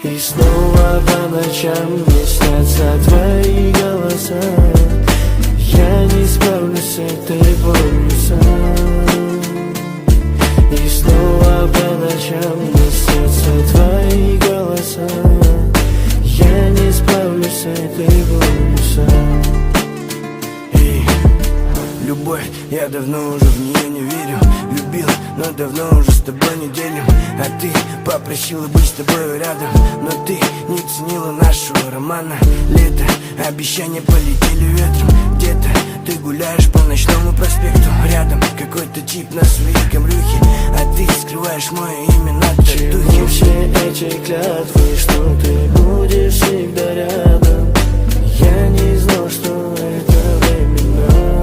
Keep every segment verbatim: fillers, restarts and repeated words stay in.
И снова по ночам мне снятся твои голоса. Я не справлюсь с этой болью сам. И снова по ночам мне снятся твои голоса. Я не справлюсь с этой болью сам. Эй, любовь, я давно уже в нее не верю. Любил, но давно уже с тобой не делим. А ты попросила быть с тобой рядом, но ты не ценила нашего романа. Лето, обещания полетели ветром. Где-то ты гуляешь по ночному проспекту. Рядом какой-то тип на своей камрюхе, а ты скрываешь мое имя на татухе. Чему все эти клятвы, что ты будешь всегда рядом? Я не знал, что это временно.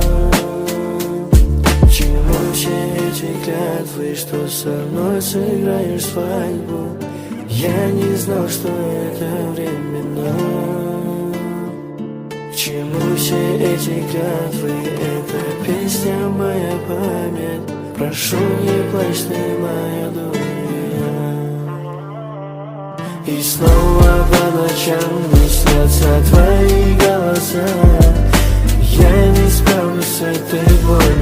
Чему все эти клятвы, что со мной сыграешь свадьбу? Я не знал, что это временно. К чему все эти клятвы? Это песня моя память. Прошу, не плачь ты, моя дуня. И снова по ночам мне снятся твои голоса. Я не справлюсь с этой болью